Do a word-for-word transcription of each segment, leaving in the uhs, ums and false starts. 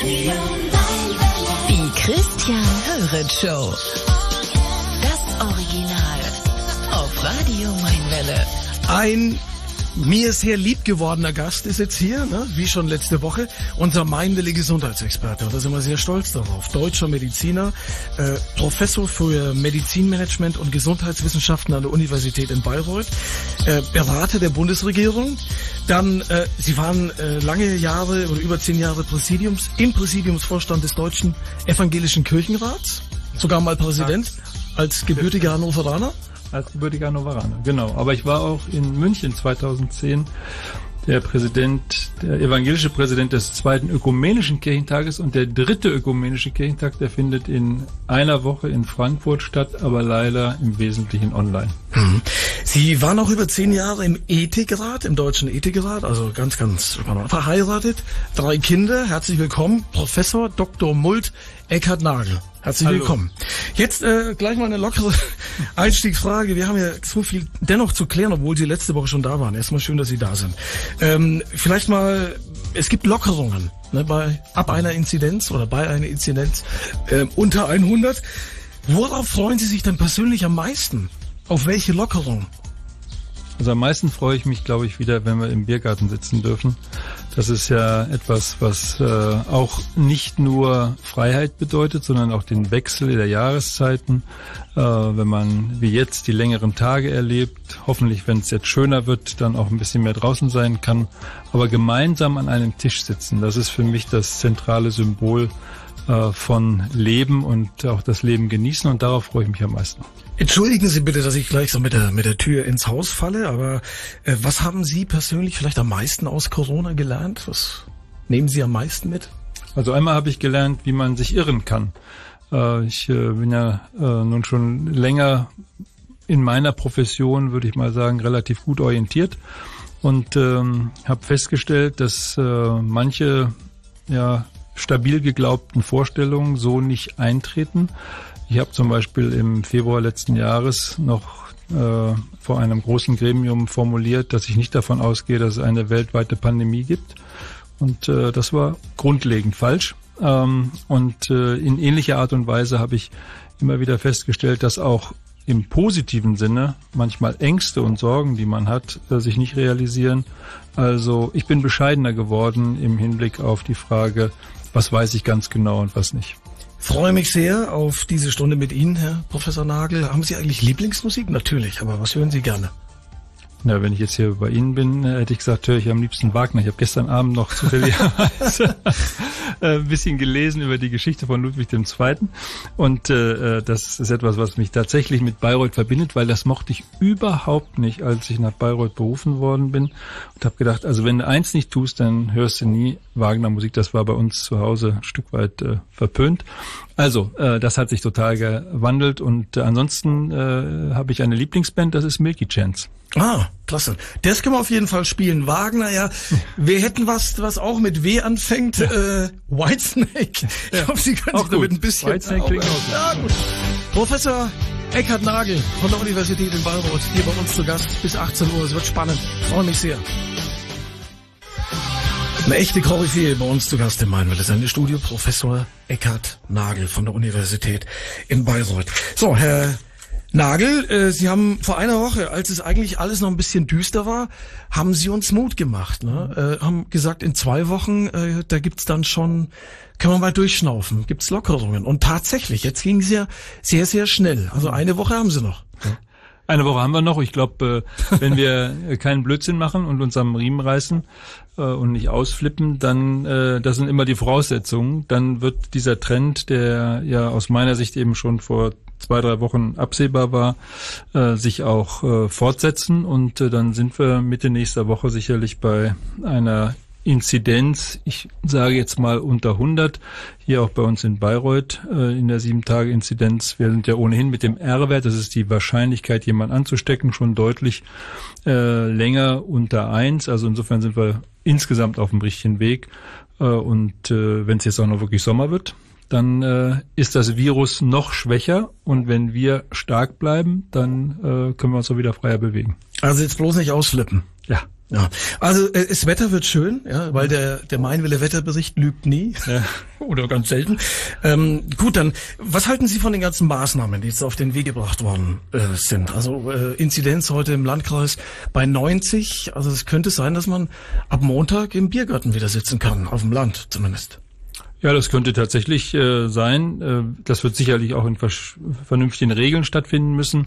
Die Christian Höret Show. Das Original auf Radio Mainwelle. Ein mir sehr lieb gewordener Gast ist jetzt hier, ne, wie schon letzte Woche, unser Mainwelle Gesundheitsexperte. Da sind wir sehr stolz darauf. Deutscher Mediziner, äh, Professor für Medizinmanagement und Gesundheitswissenschaften an der Universität in Bayreuth, äh, Berater der Bundesregierung. Dann, äh, Sie waren äh, lange Jahre oder über zehn Jahre Präsidiums, im Präsidiumsvorstand des Deutschen Evangelischen Kirchenrats, sogar mal Präsident, als gebürtiger Hannoveraner. Als gebürtiger Hannoveraner, genau. Aber ich war auch in München zweitausendzehn der Präsident, der evangelische Präsident des zweiten Ökumenischen Kirchentages, und der dritte Ökumenische Kirchentag, der findet in einer Woche in Frankfurt statt, aber leider im Wesentlichen online. Mhm. Sie waren auch über zehn Jahre im Ethikrat, im Deutschen Ethikrat, also ganz, ganz verheiratet, drei Kinder. Herzlich willkommen, Professor Doktor Mult Eckhard Nagel. Herzlich Hallo. Willkommen. Jetzt äh, gleich mal eine lockere Einstiegsfrage. Wir haben ja so viel dennoch zu klären, obwohl Sie letzte Woche schon da waren. Erstmal schön, dass Sie da sind. Ähm, vielleicht mal, es gibt Lockerungen, ne, bei ab einer Inzidenz oder bei einer Inzidenz äh, unter hundert. Worauf freuen Sie sich denn persönlich am meisten? Auf welche Lockerung? Also am meisten freue ich mich, glaube ich, wieder, wenn wir im Biergarten sitzen dürfen. Das ist ja etwas, was äh, auch nicht nur Freiheit bedeutet, sondern auch den Wechsel der Jahreszeiten. Äh, wenn man wie jetzt die längeren Tage erlebt, hoffentlich, wenn es jetzt schöner wird, dann auch ein bisschen mehr draußen sein kann. Aber gemeinsam an einem Tisch sitzen, das ist für mich das zentrale Symbol äh, von Leben und auch das Leben genießen, und darauf freue ich mich am meisten. Entschuldigen Sie bitte, dass ich gleich so mit der mit der Tür ins Haus falle, aber äh, was haben Sie persönlich vielleicht am meisten aus Corona gelernt? Was nehmen Sie am meisten mit? Also einmal habe ich gelernt, wie man sich irren kann. Äh, ich äh, bin ja äh, nun schon länger in meiner Profession, würde ich mal sagen, relativ gut orientiert, und ähm, habe festgestellt, dass äh, manche ja stabil geglaubten Vorstellungen so nicht eintreten. Ich habe zum Beispiel im Februar letzten Jahres noch äh, vor einem großen Gremium formuliert, dass ich nicht davon ausgehe, dass es eine weltweite Pandemie gibt. Und äh, das war grundlegend falsch. Ähm, und äh, in ähnlicher Art und Weise habe ich immer wieder festgestellt, dass auch im positiven Sinne manchmal Ängste und Sorgen, die man hat, äh, sich nicht realisieren. Also ich bin bescheidener geworden im Hinblick auf die Frage, was weiß ich ganz genau und was nicht. Freue mich sehr auf diese Stunde mit Ihnen, Herr Professor Nagel. Haben Sie eigentlich Lieblingsmusik? Natürlich, aber was hören Sie gerne? Na, wenn ich jetzt hier bei Ihnen bin, hätte ich gesagt, höre ich am liebsten Wagner. Ich habe gestern Abend noch zufälligerweise ein bisschen gelesen über die Geschichte von Ludwig der Zweite. Und äh, das ist etwas, was mich tatsächlich mit Bayreuth verbindet, weil das mochte ich überhaupt nicht, als ich nach Bayreuth berufen worden bin. Und habe gedacht, also wenn du eins nicht tust, dann hörst du nie Wagner-Musik. Das war bei uns zu Hause ein Stück weit äh, verpönt. Also, äh, das hat sich total gewandelt, und äh, ansonsten äh, habe ich eine Lieblingsband, das ist Milky Chance. Ah, klasse. Das können wir auf jeden Fall spielen. Wagner, ja. Wir hätten was, was auch mit W anfängt. Ja. Äh, Whitesnake. Ja. Ich hoffe, Sie können auch sich gut. damit ein bisschen... Whitesnake klingt auch ja, gut. Professor Eckhard Nagel von der Universität in Bayreuth, hier bei uns zu Gast bis achtzehn Uhr. Es wird spannend. Ich freue mich sehr. Eine echte Koryphäe bei uns zu Gast in Mainwelle. Das ist ein Studio, Professor Eckhard Nagel von der Universität in Bayreuth. So, Herr Nagel, äh, Sie haben vor einer Woche, als es eigentlich alles noch ein bisschen düster war, haben Sie uns Mut gemacht. Ne? Äh, haben gesagt, in zwei Wochen, äh, da gibt's dann schon, können wir mal durchschnaufen, gibt's Lockerungen. Und tatsächlich, jetzt ging es ja sehr, sehr schnell. Also eine Woche haben Sie noch. Ja. Eine Woche haben wir noch. Ich glaube, äh, wenn wir keinen Blödsinn machen und uns am Riemen reißen äh, und nicht ausflippen, dann, äh, das sind immer die Voraussetzungen, dann wird dieser Trend, der ja aus meiner Sicht eben schon vor zwei, drei Wochen absehbar war, äh, sich auch äh, fortsetzen, und äh, dann sind wir Mitte nächster Woche sicherlich bei einer Inzidenz, ich sage jetzt mal unter hundert, hier auch bei uns in Bayreuth äh, in der sieben Tage Inzidenz. Wir sind ja ohnehin mit dem R-Wert, das ist die Wahrscheinlichkeit, jemanden anzustecken, schon deutlich äh, länger unter eins. Also insofern sind wir insgesamt auf dem richtigen Weg. Äh, und äh, wenn es jetzt auch noch wirklich Sommer wird, dann äh, ist das Virus noch schwächer, und wenn wir stark bleiben, dann äh, können wir uns auch wieder freier bewegen. Also jetzt bloß nicht ausflippen. Ja. Ja, also äh, das Wetter wird schön, ja, weil der der Mainwelle Wetterbericht lügt nie ja. oder ganz selten. Ähm, gut, dann was halten Sie von den ganzen Maßnahmen, die jetzt auf den Weg gebracht worden äh, sind? Also äh, Inzidenz heute im Landkreis bei neunzig. Also es könnte sein, dass man ab Montag im Biergarten wieder sitzen kann, auf dem Land zumindest. Ja, das könnte tatsächlich äh, sein. Äh, das wird sicherlich auch in vernünftigen Regeln stattfinden müssen.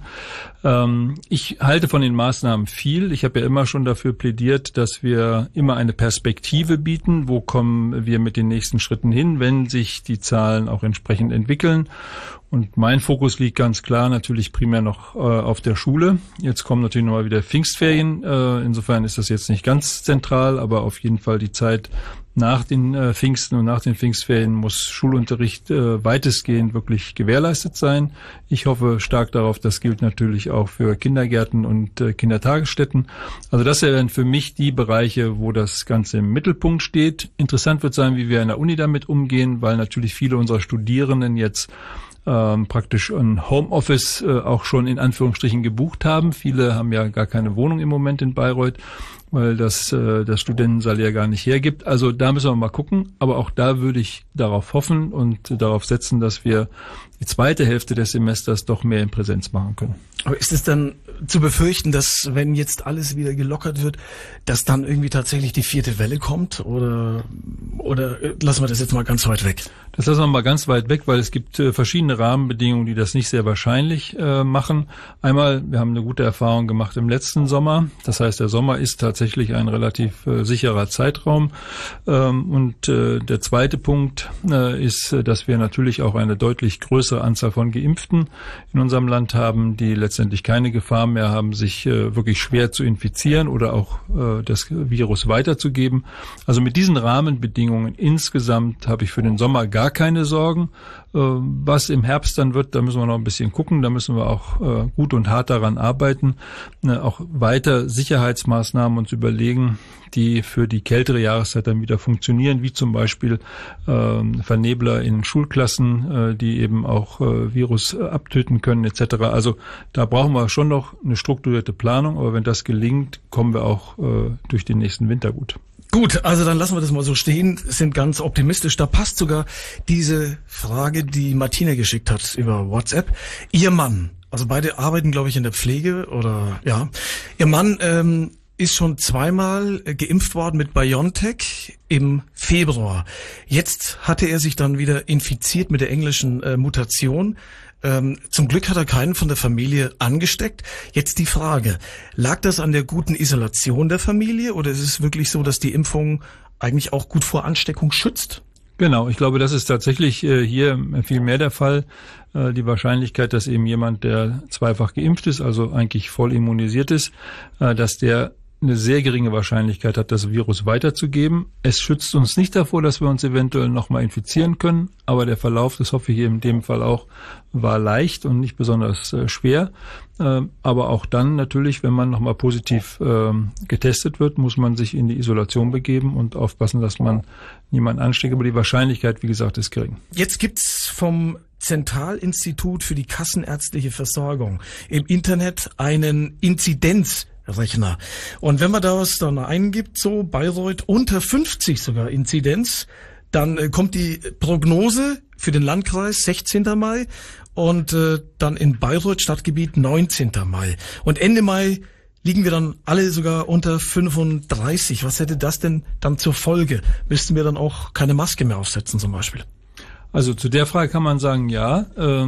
Ähm, ich halte von den Maßnahmen viel. Ich habe ja immer schon dafür plädiert, dass wir immer eine Perspektive bieten. Wo kommen wir mit den nächsten Schritten hin, wenn sich die Zahlen auch entsprechend entwickeln? Und mein Fokus liegt ganz klar natürlich primär noch äh, auf der Schule. Jetzt kommen natürlich nochmal wieder Pfingstferien. Äh, insofern ist das jetzt nicht ganz zentral, aber auf jeden Fall die Zeit nach den äh, Pfingsten und nach den Pfingstferien muss Schulunterricht äh, weitestgehend wirklich gewährleistet sein. Ich hoffe stark darauf, das gilt natürlich auch für Kindergärten und äh, Kindertagesstätten. Also das wären für mich die Bereiche, wo das Ganze im Mittelpunkt steht. Interessant wird sein, wie wir an der Uni damit umgehen, weil natürlich viele unserer Studierenden jetzt Ähm, praktisch ein Homeoffice äh, auch schon in Anführungsstrichen gebucht haben. Viele haben ja gar keine Wohnung im Moment in Bayreuth, weil das äh, das Studentensalär gar nicht hergibt. Also da müssen wir mal gucken. Aber auch da würde ich darauf hoffen und äh, darauf setzen, dass wir die zweite Hälfte des Semesters doch mehr in Präsenz machen können. Aber ist es dann zu befürchten, dass wenn jetzt alles wieder gelockert wird, dass dann irgendwie tatsächlich die vierte Welle kommt? Oder oder lassen wir das jetzt mal ganz weit weg? Das lassen wir mal ganz weit weg, weil es gibt äh, verschiedene Rahmenbedingungen, die das nicht sehr wahrscheinlich äh, machen. Einmal, wir haben eine gute Erfahrung gemacht im letzten Sommer. Das heißt, der Sommer ist tatsächlich ein relativ äh, sicherer Zeitraum. Ähm, und äh, der zweite Punkt äh, ist, dass wir natürlich auch eine deutlich größere Anzahl von Geimpften in unserem Land haben, die letztendlich keine Gefahr mehr haben, sich äh, wirklich schwer zu infizieren oder auch äh, das Virus weiterzugeben. Also mit diesen Rahmenbedingungen insgesamt habe ich für den Sommer gar keine Sorgen. Äh, was im Herbst dann wird, da müssen wir noch ein bisschen gucken. Da müssen wir auch äh, gut und hart daran arbeiten, ne, auch weiter Sicherheitsmaßnahmen uns überlegen, die für die kältere Jahreszeit dann wieder funktionieren, wie zum Beispiel äh, Vernebler in Schulklassen, äh, die eben auch äh, Virus äh, abtöten können et cetera. Also da brauchen wir schon noch eine strukturierte Planung, aber wenn das gelingt, kommen wir auch äh, durch den nächsten Winter gut. Gut, also dann lassen wir das mal so stehen, sind ganz optimistisch. Da passt sogar diese Frage, die Martina geschickt hat über WhatsApp. Ihr Mann, also beide arbeiten, glaube ich, in der Pflege oder ja. Ihr Mann ähm, ist schon zweimal geimpft worden mit BioNTech im Februar. Jetzt hatte er sich dann wieder infiziert mit der englischen äh, Mutation. Ähm, zum Glück hat er keinen von der Familie angesteckt. Jetzt die Frage, lag das an der guten Isolation der Familie oder ist es wirklich so, dass die Impfung eigentlich auch gut vor Ansteckung schützt? Genau, ich glaube, das ist tatsächlich äh, hier viel mehr der Fall. Äh, die Wahrscheinlichkeit, dass eben jemand, der zweifach geimpft ist, also eigentlich voll immunisiert ist, äh, dass der eine sehr geringe Wahrscheinlichkeit hat, das Virus weiterzugeben. Es schützt uns nicht davor, dass wir uns eventuell nochmal infizieren können, aber der Verlauf, das hoffe ich in dem Fall auch, war leicht und nicht besonders äh, schwer. Äh, aber auch dann natürlich, wenn man nochmal positiv äh, getestet wird, muss man sich in die Isolation begeben und aufpassen, dass man niemanden ansteckt. Aber die Wahrscheinlichkeit, wie gesagt, ist gering. Jetzt gibt's vom Zentralinstitut für die kassenärztliche Versorgung im Internet einen Inzidenz Rechner. Und wenn man da was dann eingibt, so Bayreuth unter fünfzig sogar Inzidenz, dann äh, kommt die Prognose für den Landkreis sechzehnten Mai und äh, dann in Bayreuth Stadtgebiet neunzehnten Mai. Und Ende Mai liegen wir dann alle sogar unter fünfunddreißig. Was hätte das denn dann zur Folge? Müssten wir dann auch keine Maske mehr aufsetzen zum Beispiel? Also zu der Frage kann man sagen, ja,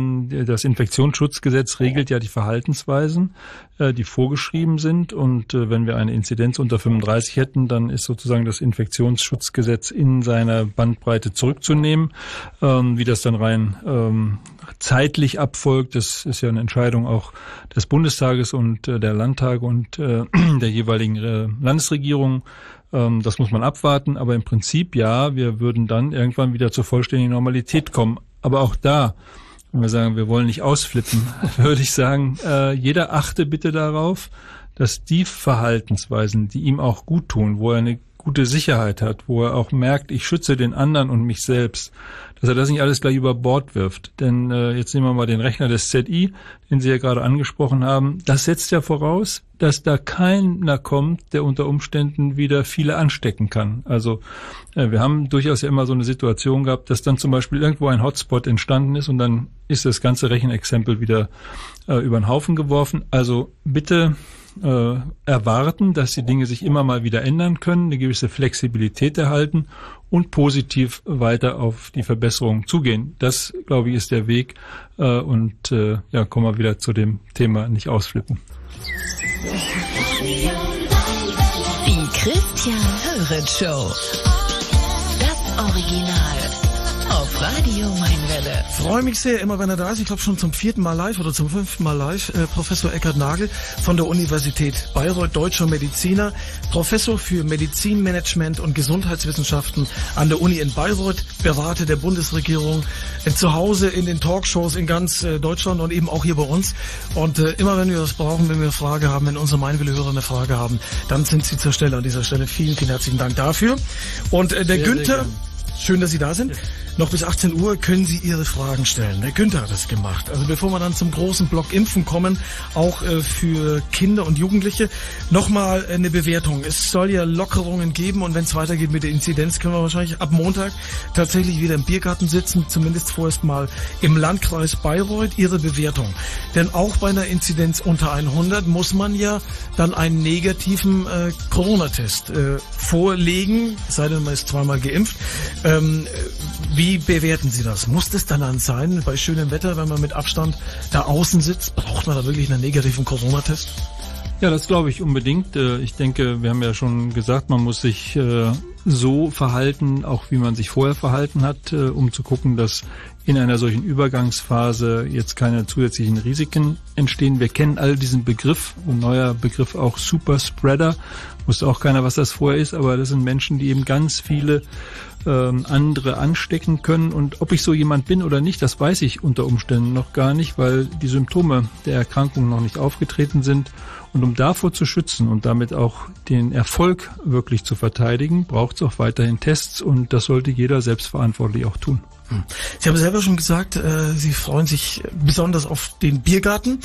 das Infektionsschutzgesetz regelt ja die Verhaltensweisen, die vorgeschrieben sind. Und wenn wir eine Inzidenz unter fünfunddreißig hätten, dann ist sozusagen das Infektionsschutzgesetz in seiner Bandbreite zurückzunehmen. Wie das dann rein zeitlich abfolgt, das ist ja eine Entscheidung auch des Bundestages und der Landtage und der jeweiligen Landesregierung. Das muss man abwarten, aber im Prinzip ja, wir würden dann irgendwann wieder zur vollständigen Normalität kommen. Aber auch da, wenn wir sagen, wir wollen nicht ausflippen, würde ich sagen, äh, jeder achte bitte darauf, dass die Verhaltensweisen, die ihm auch gut tun, wo er eine gute Sicherheit hat, wo er auch merkt, ich schütze den anderen und mich selbst, dass er das nicht alles gleich über Bord wirft. Denn äh, jetzt nehmen wir mal den Rechner des Z I, den Sie ja gerade angesprochen haben. Das setzt ja voraus, dass da keiner kommt, der unter Umständen wieder viele anstecken kann. Also äh, wir haben durchaus ja immer so eine Situation gehabt, dass dann zum Beispiel irgendwo ein Hotspot entstanden ist und dann ist das ganze Rechenexempel wieder äh, über den Haufen geworfen. Also bitte äh, erwarten, dass die Dinge sich immer mal wieder ändern können, eine gewisse Flexibilität erhalten und positiv weiter auf die Verbesserung zugehen. Das, glaube ich, ist der Weg. Äh, und äh, ja, kommen wir wieder zu dem Thema nicht ausflippen. Die Christian Höret Show. Das Original. Auf Radio Mainwelle. Freue mich sehr, immer wenn er da ist. Ich glaube schon zum vierten Mal live oder zum fünften Mal live. Äh, Professor Eckhard Nagel von der Universität Bayreuth, deutscher Mediziner, Professor für Medizinmanagement und Gesundheitswissenschaften an der Uni in Bayreuth, Berater der Bundesregierung, äh, zu Hause in den Talkshows in ganz äh, Deutschland und eben auch hier bei uns. Und äh, immer wenn wir das brauchen, wenn wir eine Frage haben, wenn unsere Mainwelle-Hörer eine Frage haben, dann sind Sie zur Stelle an dieser Stelle. Vielen, vielen herzlichen Dank dafür. Und äh, der sehr, Günther... Sehr schön, dass Sie da sind. Noch bis achtzehn Uhr können Sie Ihre Fragen stellen. Der Günther hat es gemacht. Also bevor wir dann zum großen Block Impfen kommen, auch äh, für Kinder und Jugendliche, nochmal eine Bewertung. Es soll ja Lockerungen geben und wenn es weitergeht mit der Inzidenz, können wir wahrscheinlich ab Montag tatsächlich wieder im Biergarten sitzen, zumindest vorerst mal im Landkreis Bayreuth. Ihre Bewertung. Denn auch bei einer Inzidenz unter hundert muss man ja dann einen negativen äh, Corona-Test äh, vorlegen, es sei denn, man ist zweimal geimpft. Ähm, wie bewerten Sie das? Muss das dann dann sein, bei schönem Wetter, wenn man mit Abstand da außen sitzt? Braucht man da wirklich einen negativen Corona-Test? Ja, das glaube ich unbedingt. Ich denke, wir haben ja schon gesagt, man muss sich so verhalten, auch wie man sich vorher verhalten hat, um zu gucken, dass in einer solchen Übergangsphase jetzt keine zusätzlichen Risiken entstehen. Wir kennen all diesen Begriff, ein neuer Begriff auch Superspreader. Wusste auch keiner, was das vorher ist, aber das sind Menschen, die eben ganz viele ähm, andere anstecken können. Und ob ich so jemand bin oder nicht, das weiß ich unter Umständen noch gar nicht, weil die Symptome der Erkrankung noch nicht aufgetreten sind. Und um davor zu schützen und damit auch den Erfolg wirklich zu verteidigen, braucht es auch weiterhin Tests und das sollte jeder selbstverantwortlich auch tun. Sie haben selber schon gesagt, äh, Sie freuen sich besonders auf den Biergarten.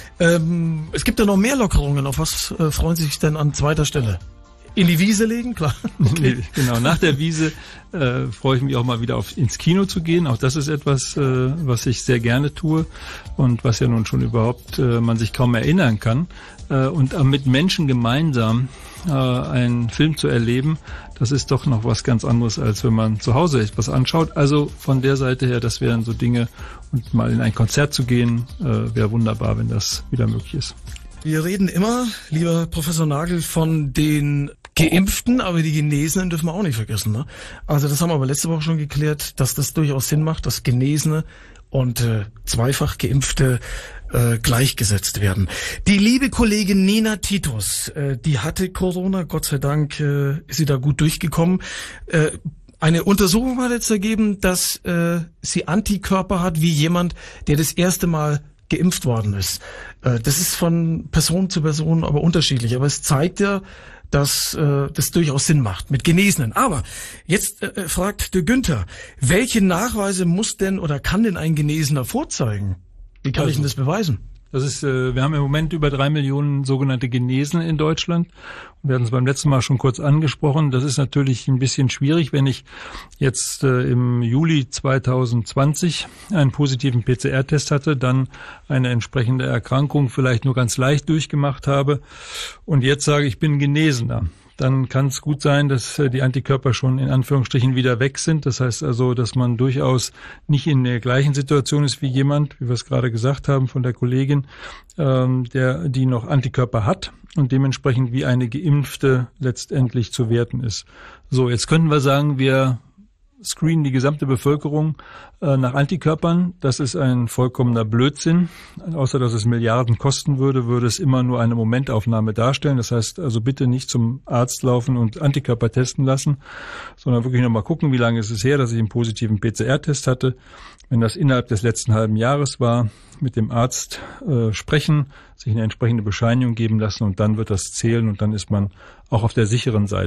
Ähm, es gibt ja noch mehr Lockerungen. Auf was äh, freuen Sie sich denn an zweiter Stelle? In die Wiese legen, klar. Okay. Nee, genau, nach der Wiese äh, freue ich mich auch mal wieder auf ins Kino zu gehen. Auch das ist etwas, äh, was ich sehr gerne tue und was ja nun schon überhaupt äh, man sich kaum erinnern kann. Äh, und äh, mit Menschen gemeinsam äh, einen Film zu erleben, das ist doch noch was ganz anderes, als wenn man zu Hause etwas anschaut. Also von der Seite her, das wären so Dinge, und mal in ein Konzert zu gehen, äh, wäre wunderbar, wenn das wieder möglich ist. Wir reden immer, lieber Professor Nagel, von den Geimpften, aber die Genesenen dürfen wir auch nicht vergessen. Ne? Also das haben wir aber letzte Woche schon geklärt, dass das durchaus Sinn macht, dass Genesene und äh, zweifach Geimpfte äh, gleichgesetzt werden. Die liebe Kollegin Nina Titus, äh, die hatte Corona, Gott sei Dank äh, ist sie da gut durchgekommen. Äh, Eine Untersuchung hat jetzt ergeben, dass äh, sie Antikörper hat wie jemand, der das erste Mal geimpft worden ist. Äh, das ist von Person zu Person aber unterschiedlich. Aber es zeigt ja, dass äh, das durchaus Sinn macht mit Genesenen. Aber jetzt äh, fragt der Günther, welche Nachweise muss denn oder kann denn ein Genesener vorzeigen? Wie kann also, ich denn das beweisen? Das ist, äh, wir haben im Moment über drei Millionen sogenannte Genesene in Deutschland. Wir hatten es beim letzten Mal schon kurz angesprochen. Das ist natürlich ein bisschen schwierig, wenn ich jetzt äh, im Juli zwanzig zwanzig einen positiven P C R-Test hatte, dann eine entsprechende Erkrankung vielleicht nur ganz leicht durchgemacht habe und jetzt sage, ich bin Genesener. Dann kann es gut sein, dass die Antikörper schon in Anführungsstrichen wieder weg sind. Das heißt also, dass man durchaus nicht in der gleichen Situation ist wie jemand, wie wir es gerade gesagt haben von der Kollegin, ähm, der die noch Antikörper hat und dementsprechend wie eine Geimpfte letztendlich zu werten ist. So, jetzt könnten wir sagen, wir screenen die gesamte Bevölkerung äh, nach Antikörpern. Das ist ein vollkommener Blödsinn. Außer dass es Milliarden kosten würde, würde es immer nur eine Momentaufnahme darstellen. Das heißt also bitte nicht zum Arzt laufen und Antikörper testen lassen, sondern wirklich nochmal gucken, wie lange ist es her, dass ich einen positiven P C R-Test hatte. Wenn das innerhalb des letzten halben Jahres war, mit dem Arzt äh, sprechen, sich eine entsprechende Bescheinigung geben lassen und dann wird das zählen und dann ist man auch auf der sicheren Seite.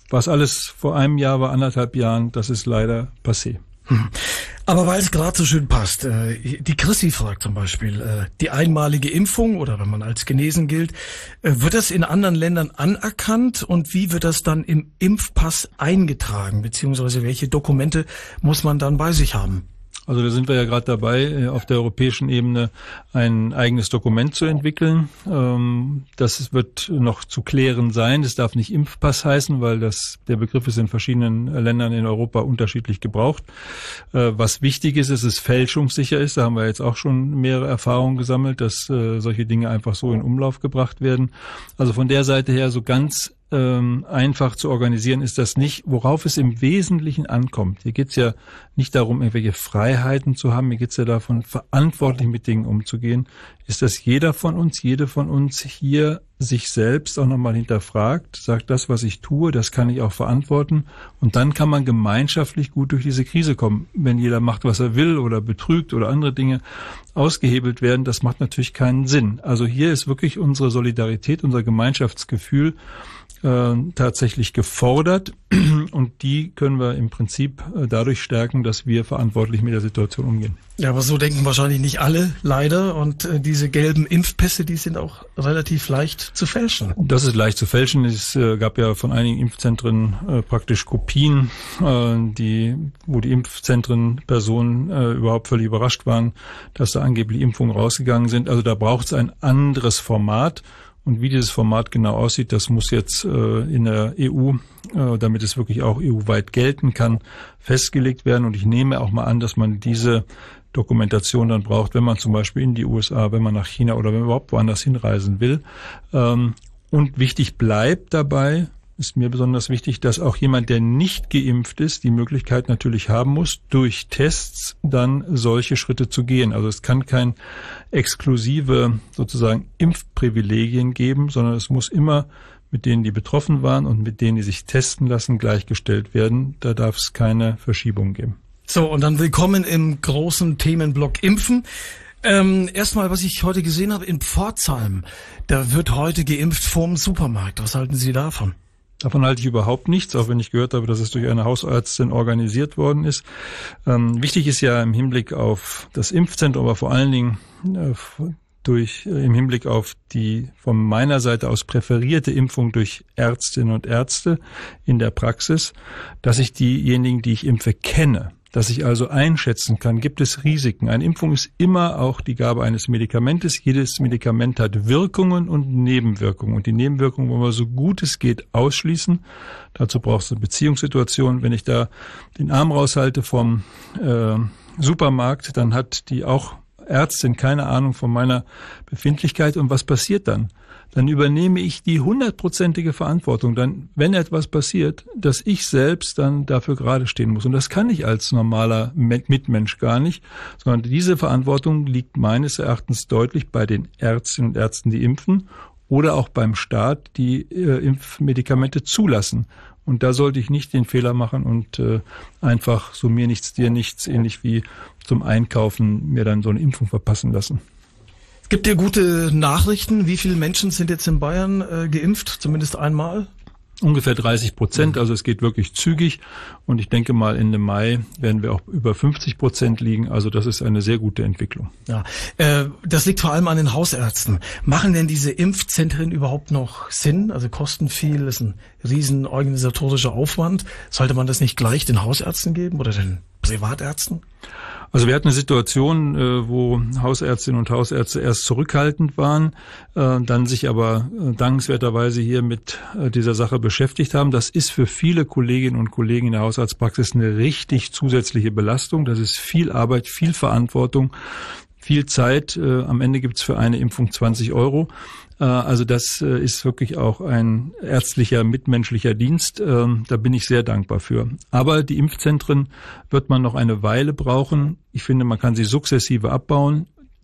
Was alles vor einem Jahr war, anderthalb Jahren, das ist leider passé. Aber weil es gerade so schön passt, äh, die Chrissy fragt zum Beispiel, äh, die einmalige Impfung oder wenn man als genesen gilt, äh, wird das in anderen Ländern anerkannt und wie wird das dann im Impfpass eingetragen, beziehungsweise welche Dokumente muss man dann bei sich haben? Also da sind wir ja gerade dabei, auf der europäischen Ebene ein eigenes Dokument zu entwickeln. Das wird noch zu klären sein. Das darf nicht Impfpass heißen, weil das der Begriff ist in verschiedenen Ländern in Europa unterschiedlich gebraucht. Was wichtig ist, ist, dass es fälschungssicher ist. Da haben wir jetzt auch schon mehrere Erfahrungen gesammelt, dass solche Dinge einfach so in Umlauf gebracht werden. Also von der Seite her so ganz Ähm, einfach zu organisieren ist das nicht, worauf es im Wesentlichen ankommt. Hier geht es ja nicht darum, irgendwelche Freiheiten zu haben, hier geht es ja davon, verantwortlich mit Dingen umzugehen, ist, dass jeder von uns, jede von uns hier sich selbst auch nochmal hinterfragt, sagt, das, was ich tue, das kann ich auch verantworten und dann kann man gemeinschaftlich gut durch diese Krise kommen. Wenn jeder macht, was er will oder betrügt oder andere Dinge ausgehebelt werden, das macht natürlich keinen Sinn. Also hier ist wirklich unsere Solidarität, unser Gemeinschaftsgefühl Äh, tatsächlich gefordert und die können wir im Prinzip äh, dadurch stärken, dass wir verantwortlich mit der Situation umgehen. Ja, aber so denken wahrscheinlich nicht alle, leider. Und äh, diese gelben Impfpässe, die sind auch relativ leicht zu fälschen. Das ist leicht zu fälschen. Es äh, gab ja von einigen Impfzentren äh, praktisch Kopien, äh, die, wo die Impfzentrenpersonen äh, überhaupt völlig überrascht waren, dass da angeblich Impfungen rausgegangen sind. Also da braucht es ein anderes Format. Und wie dieses Format genau aussieht, das muss jetzt äh, in der E U, äh, damit es wirklich auch E U-weit gelten kann, festgelegt werden. Und ich nehme auch mal an, dass man diese Dokumentation dann braucht, wenn man zum Beispiel in die U S A, wenn man nach China oder wenn man überhaupt woanders hinreisen will. Ähm, und wichtig bleibt dabei, ist mir besonders wichtig, dass auch jemand, der nicht geimpft ist, die Möglichkeit natürlich haben muss, durch Tests dann solche Schritte zu gehen. Also es kann kein exklusive sozusagen Impfprivilegien geben, sondern es muss immer mit denen, die betroffen waren und mit denen, die sich testen lassen, gleichgestellt werden. Da darf es keine Verschiebung geben. So, und dann willkommen im großen Themenblock Impfen. Ähm, erstmal, was ich heute gesehen habe in Pforzheim, da wird heute geimpft vorm Supermarkt. Was halten Sie davon? Davon halte ich überhaupt nichts, auch wenn ich gehört habe, dass es durch eine Hausärztin organisiert worden ist. Ähm, wichtig ist ja im Hinblick auf das Impfzentrum, aber vor allen Dingen äh, durch äh, im Hinblick auf die von meiner Seite aus präferierte Impfung durch Ärztinnen und Ärzte in der Praxis, dass ich diejenigen, die ich impfe, kenne. Dass ich also einschätzen kann, gibt es Risiken. Eine Impfung ist immer auch die Gabe eines Medikamentes. Jedes Medikament hat Wirkungen und Nebenwirkungen. Und die Nebenwirkungen wollen wir so gut es geht ausschließen. Dazu braucht es eine Beziehungssituation. Wenn ich da den Arm raushalte vom äh, Supermarkt, dann hat die auch Ärztin keine Ahnung von meiner Befindlichkeit. Und was passiert dann? Dann übernehme ich die hundertprozentige Verantwortung, dann, wenn etwas passiert, dass ich selbst dann dafür gerade stehen muss. Und das kann ich als normaler Mitmensch gar nicht, sondern diese Verantwortung liegt meines Erachtens deutlich bei den Ärztinnen und Ärzten, die impfen, oder auch beim Staat, die äh, Impfmedikamente zulassen. Und da sollte ich nicht den Fehler machen und äh, einfach so mir nichts, dir nichts, ähnlich wie zum Einkaufen mir dann so eine Impfung verpassen lassen. Gibt ja gute Nachrichten. Wie viele Menschen sind jetzt in Bayern äh, geimpft? Zumindest einmal? Ungefähr dreißig Prozent. Also es geht wirklich zügig. Und ich denke mal, Ende Mai werden wir auch über fünfzig Prozent liegen. Also das ist eine sehr gute Entwicklung. Ja, äh, das liegt vor allem an den Hausärzten. Machen denn diese Impfzentren überhaupt noch Sinn? Also kosten viel, ist ein riesen organisatorischer Aufwand. Sollte man das nicht gleich den Hausärzten geben oder den Privatärzten? Also wir hatten eine Situation, wo Hausärztinnen und Hausärzte erst zurückhaltend waren, dann sich aber dankenswerterweise hier mit dieser Sache beschäftigt haben. Das ist für viele Kolleginnen und Kollegen in der Hausarztpraxis eine richtig zusätzliche Belastung. Das ist viel Arbeit, viel Verantwortung, viel Zeit. Am Ende gibt's für eine Impfung zwanzig Euro. Also das ist wirklich auch ein ärztlicher, mitmenschlicher Dienst. Da bin ich sehr dankbar für. Aber die Impfzentren wird man noch eine Weile brauchen. Ich finde, man kann sie sukzessive abbauen.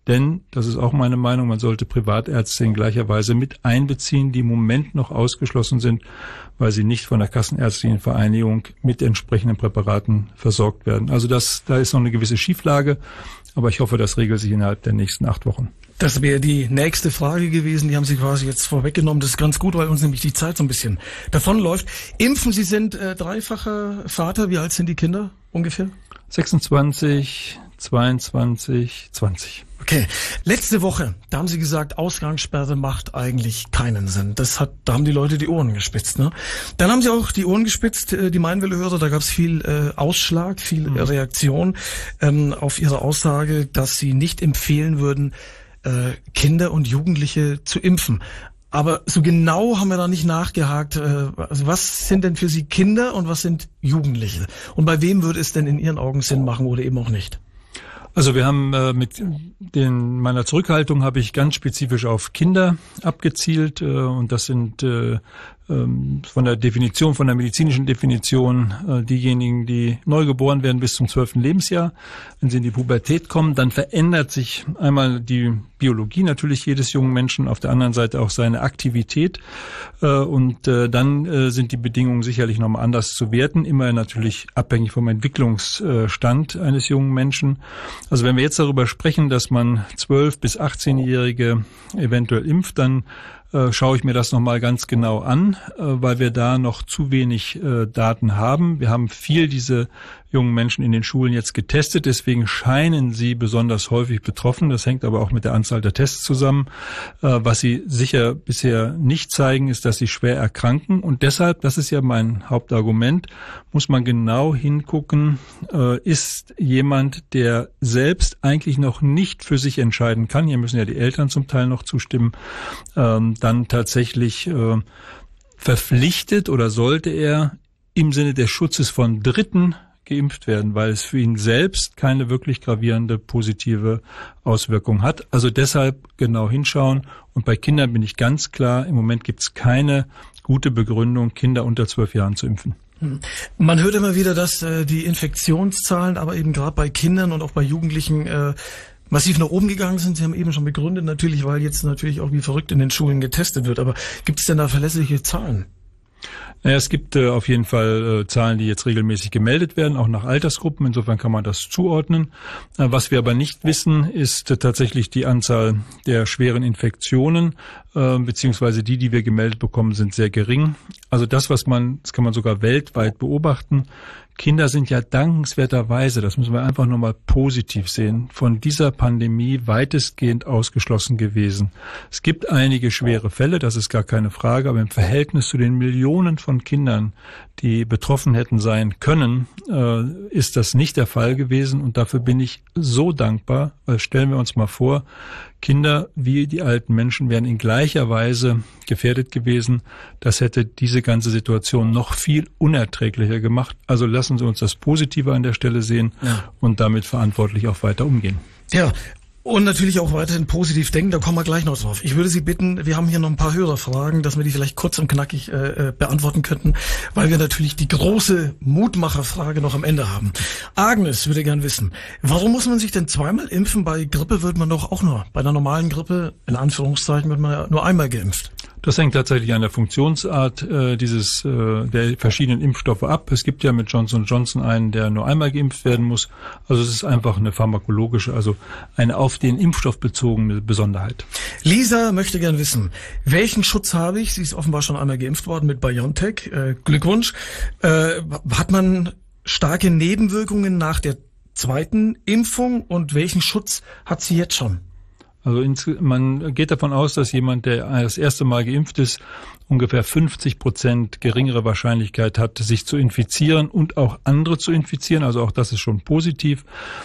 Denn, das ist auch meine Meinung, man sollte Privatärzte in gleicher Weise mit einbeziehen, die im Moment noch ausgeschlossen sind, weil sie nicht von der Kassenärztlichen Vereinigung mit entsprechenden Präparaten versorgt werden. Also das, da ist noch eine gewisse Schieflage, aber ich hoffe, das regelt sich innerhalb der nächsten acht Wochen. Das wäre die nächste Frage gewesen, die haben Sie quasi jetzt vorweggenommen. Das ist ganz gut, weil uns nämlich die Zeit so ein bisschen davonläuft. Impfen, Sie sind äh, dreifacher Vater, wie alt sind die Kinder ungefähr? sechsundzwanzig, zweiundzwanzig, zwanzig. Okay. Letzte Woche, da haben Sie gesagt, Ausgangssperre macht eigentlich keinen Sinn. Das hat, da haben die Leute die Ohren gespitzt, ne? Dann haben Sie auch die Ohren gespitzt, äh, die Mainwelle-Hörer, da gab es viel äh, Ausschlag, viel mhm. Reaktion ähm, auf Ihre Aussage, dass Sie nicht empfehlen würden, äh, Kinder und Jugendliche zu impfen. Aber so genau haben wir da nicht nachgehakt. Äh, also was sind denn für Sie Kinder und was sind Jugendliche? Und bei wem würde es denn in Ihren Augen Sinn machen oder eben auch nicht? Also wir haben äh, mit den meiner Zurückhaltung habe ich ganz spezifisch auf Kinder abgezielt äh, und das sind äh, ähm, von der Definition, von der medizinischen Definition äh, diejenigen, die neu geboren werden bis zum zwölften Lebensjahr. Wenn sie in die Pubertät kommen, dann verändert sich einmal die Biologie natürlich jedes jungen Menschen, auf der anderen Seite auch seine Aktivität äh, und äh, dann äh, sind die Bedingungen sicherlich nochmal anders zu werten, immer natürlich abhängig vom Entwicklungsstand eines jungen Menschen. Also wenn wir jetzt darüber sprechen, dass man zwölf- bis achtzehnjährige eventuell impft, dann äh, schaue ich mir das nochmal ganz genau an, äh, weil wir da noch zu wenig äh, Daten haben. Wir haben viel diese jungen Menschen in den Schulen jetzt getestet, deswegen scheinen sie besonders häufig betroffen. Das hängt aber auch mit der Anzahl der Tests zusammen. Äh, was sie sicher bisher nicht zeigen, ist, dass sie schwer erkranken und deshalb, das ist ja mein Hauptargument, muss man genau hingucken, äh, ist jemand, der selbst eigentlich noch nicht für sich entscheiden kann, hier müssen ja die Eltern zum Teil noch zustimmen, ähm, dann tatsächlich äh, verpflichtet oder sollte er im Sinne des Schutzes von Dritten geimpft werden, weil es für ihn selbst keine wirklich gravierende positive Auswirkung hat. Also deshalb genau hinschauen. Und bei Kindern bin ich ganz klar, im Moment gibt es keine gute Begründung, Kinder unter zwölf Jahren zu impfen. Man hört immer wieder, dass äh, die Infektionszahlen, aber eben gerade bei Kindern und auch bei Jugendlichen äh, massiv nach oben gegangen sind. Sie haben eben schon begründet, natürlich, weil jetzt natürlich auch wie verrückt in den Schulen getestet wird. Aber gibt es denn da verlässliche Zahlen? Naja, es gibt äh, auf jeden Fall äh, Zahlen, die jetzt regelmäßig gemeldet werden, auch nach Altersgruppen. Insofern kann man das zuordnen. Äh, was wir aber nicht wissen, ist äh, tatsächlich die Anzahl der schweren Infektionen, äh, beziehungsweise die, die wir gemeldet bekommen, sind sehr gering. Also das, was man, das kann man sogar weltweit beobachten. Kinder sind ja dankenswerterweise, das müssen wir einfach nochmal positiv sehen, von dieser Pandemie weitestgehend ausgeschlossen gewesen. Es gibt einige schwere Fälle, das ist gar keine Frage, aber im Verhältnis zu den Millionen von Kindern, die betroffen hätten sein können, äh, ist das nicht der Fall gewesen und dafür bin ich so dankbar, weil stellen wir uns mal vor, Kinder wie die alten Menschen wären in gleicher Weise gefährdet gewesen. Das hätte diese ganze Situation noch viel unerträglicher gemacht. Also lassen Sie uns das Positive an der Stelle sehen ja. und damit verantwortlich auch weiter umgehen. Ja. Und natürlich auch weiterhin positiv denken, da kommen wir gleich noch drauf. Ich würde Sie bitten, wir haben hier noch ein paar Hörerfragen, dass wir die vielleicht kurz und knackig äh, beantworten könnten, weil wir natürlich die große Mutmacherfrage noch am Ende haben. Agnes würde gern wissen, warum muss man sich denn zweimal impfen? Bei Grippe wird man doch auch nur, bei einer normalen Grippe, in Anführungszeichen, wird man ja nur einmal geimpft. Das hängt tatsächlich an der Funktionsart äh, dieses äh, der verschiedenen Impfstoffe ab. Es gibt ja mit Johnson und Johnson einen, der nur einmal geimpft werden muss. Also es ist einfach eine pharmakologische, also eine auf den Impfstoff bezogene Besonderheit. Lisa möchte gern wissen, welchen Schutz habe ich? Sie ist offenbar schon einmal geimpft worden mit BioNTech. Äh, Glückwunsch. Äh, hat man starke Nebenwirkungen nach der zweiten Impfung und welchen Schutz hat sie jetzt schon? Also ins, man geht davon aus, dass jemand, der das erste Mal geimpft ist, ungefähr fünfzig Prozent geringere Wahrscheinlichkeit hat, sich zu infizieren und auch andere zu infizieren. Also auch das ist schon positiv.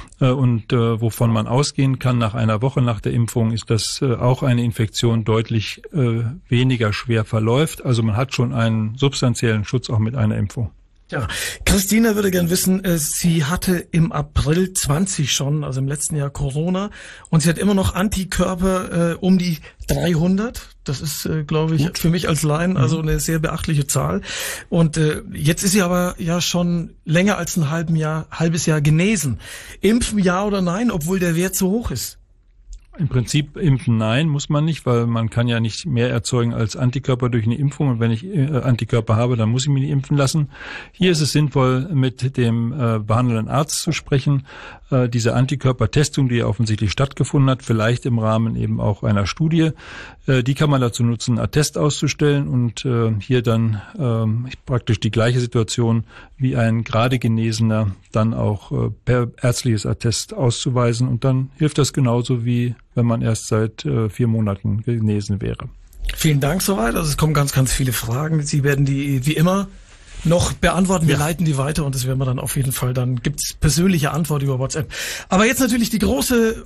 Und äh, wovon man ausgehen kann nach einer Woche nach der Impfung, ist, dass äh, auch eine Infektion deutlich äh, weniger schwer verläuft. Also man hat schon einen substanziellen Schutz auch mit einer Impfung. Ja, Christina würde gern wissen, äh, sie hatte im April zwanzig schon, also im letzten Jahr Corona, und sie hat immer noch Antikörper äh, um die dreihundert. Das ist, äh, glaube ich, Gut. für mich als Laien also eine sehr beachtliche Zahl. Und äh, jetzt ist sie aber ja schon länger als ein halben Jahr, halbes Jahr genesen. Impfen ja oder nein, obwohl der Wert so hoch ist? Im Prinzip impfen nein, muss man nicht, weil man kann ja nicht mehr erzeugen als Antikörper durch eine Impfung. Und wenn ich äh, Antikörper habe, dann muss ich mich nicht impfen lassen. Hier ist es sinnvoll, mit dem äh, behandelnden Arzt zu sprechen. Äh, diese Antikörpertestung, die ja offensichtlich stattgefunden hat, vielleicht im Rahmen eben auch einer Studie, äh, die kann man dazu nutzen, einen Attest auszustellen und äh, hier dann äh, praktisch die gleiche Situation wie ein gerade Genesener dann auch äh, per ärztliches Attest auszuweisen. Und dann hilft das genauso wie wenn man erst seit äh, vier Monaten genesen wäre. Vielen Dank soweit. Also es kommen ganz, ganz viele Fragen. Sie werden die wie immer noch beantworten. Wir ja. leiten die weiter und das werden wir dann auf jeden Fall, dann gibt's persönliche Antwort über WhatsApp. Aber jetzt natürlich die große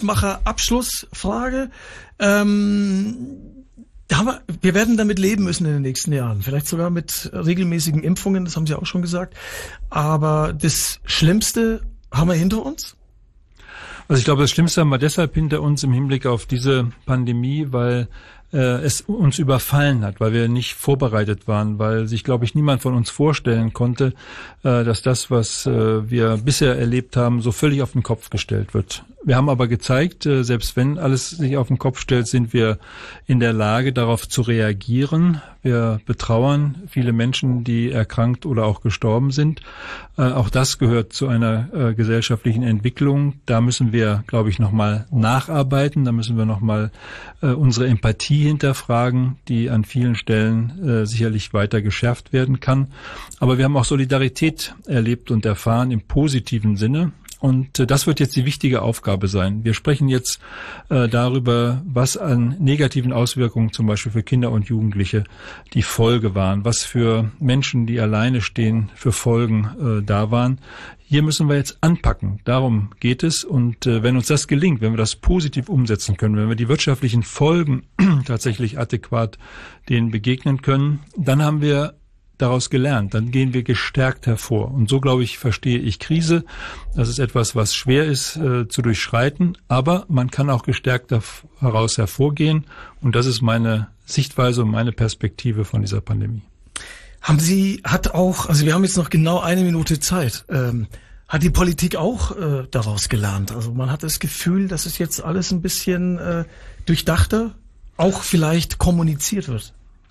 Mutmacher-Abschlussfrage. Ähm, da haben wir, wir werden damit leben müssen in den nächsten Jahren. Vielleicht sogar mit regelmäßigen Impfungen, das haben Sie auch schon gesagt. Aber das Schlimmste haben wir hinter uns? Also ich glaube, das Schlimmste haben wir deshalb hinter uns im Hinblick auf diese Pandemie, weil äh, es uns überfallen hat, weil wir nicht vorbereitet waren, weil sich, glaube ich, niemand von uns vorstellen konnte, äh, dass das, was äh, wir bisher erlebt haben, so völlig auf den Kopf gestellt wird. Wir haben aber gezeigt, äh, selbst wenn alles sich auf den Kopf stellt, sind wir in der Lage, darauf zu reagieren. Wir betrauern viele Menschen, die erkrankt oder auch gestorben sind. Äh, auch das gehört zu einer äh, gesellschaftlichen Entwicklung. Da müssen wir, glaube ich, nochmal nacharbeiten. Da müssen wir nochmal äh, unsere Empathie hinterfragen, die an vielen Stellen äh, sicherlich weiter geschärft werden kann. Aber wir haben auch Solidarität erlebt und erfahren im positiven Sinne. Und äh, das wird jetzt die wichtige Aufgabe sein. Wir sprechen jetzt äh, darüber, was an negativen Auswirkungen zum Beispiel für Kinder und Jugendliche die Folge waren, was für Menschen, die alleine stehen, für Folgen äh, da waren. Hier müssen wir jetzt anpacken. Darum geht es. Und äh, wenn uns das gelingt, wenn wir das positiv umsetzen können, wenn wir die wirtschaftlichen Folgen tatsächlich adäquat denen begegnen können, dann haben wir daraus gelernt, dann gehen wir gestärkt hervor. Und so, glaube ich, verstehe ich Krise. Das ist etwas, was schwer ist äh, zu durchschreiten, aber man kann auch gestärkt daraus hervorgehen. Und das ist meine Sichtweise und meine Perspektive von dieser Pandemie. Haben Sie, hat auch, also wir haben jetzt noch genau eine Minute Zeit, ähm, hat die Politik auch äh, daraus gelernt? Also man hat das Gefühl, dass es jetzt alles ein bisschen äh, durchdachter, auch vielleicht kommuniziert wird.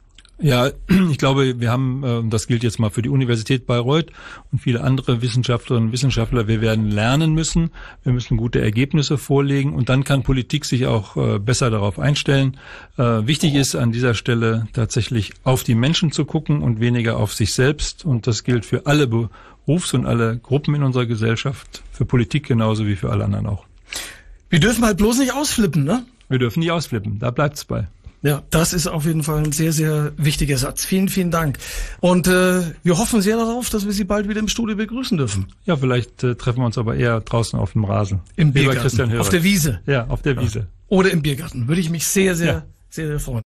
Ja, ich glaube, wir haben, das gilt jetzt mal für die Universität Bayreuth und viele andere Wissenschaftlerinnen und Wissenschaftler, wir werden lernen müssen, wir müssen gute Ergebnisse vorlegen und dann kann Politik sich auch besser darauf einstellen. Wichtig ist an dieser Stelle tatsächlich auf die Menschen zu gucken und weniger auf sich selbst und das gilt für alle Berufs- und alle Gruppen in unserer Gesellschaft, für Politik genauso wie für alle anderen auch. Wir dürfen halt bloß nicht ausflippen, ne? Wir dürfen nicht ausflippen, da bleibt's bei. Ja, das ist auf jeden Fall ein sehr, sehr wichtiger Satz. Vielen, vielen Dank. Und äh, wir hoffen sehr darauf, dass wir Sie bald wieder im Studio begrüßen dürfen. Ja, vielleicht äh, treffen wir uns aber eher draußen auf dem Rasen. Im Biergarten, auf der Wiese. Ja, auf der Wiese. Oder im Biergarten. Würde ich mich sehr, sehr, ja. sehr, sehr freuen.